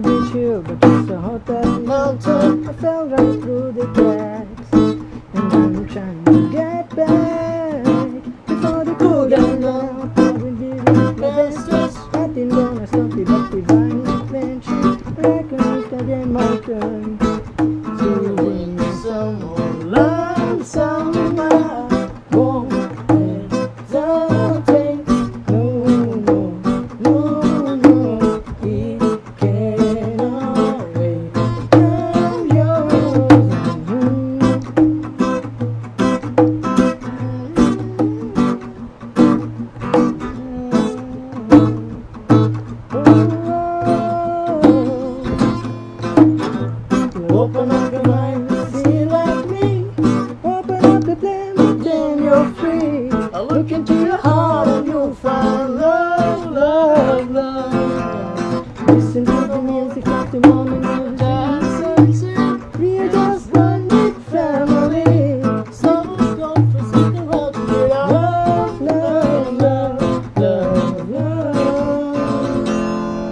reach you, but it's a hot that mountain. I fell right through the cracks, and I'm trying to get back before the cool down now. I will give it my best. Nothing gonna stop the but divine adventure. Reckon again my turn to win some more love somehow. Won't hesitate. No, no, no, no. It cannot wait. I'm yours. Open up your mind, see like me. Open up the flame, then you're free.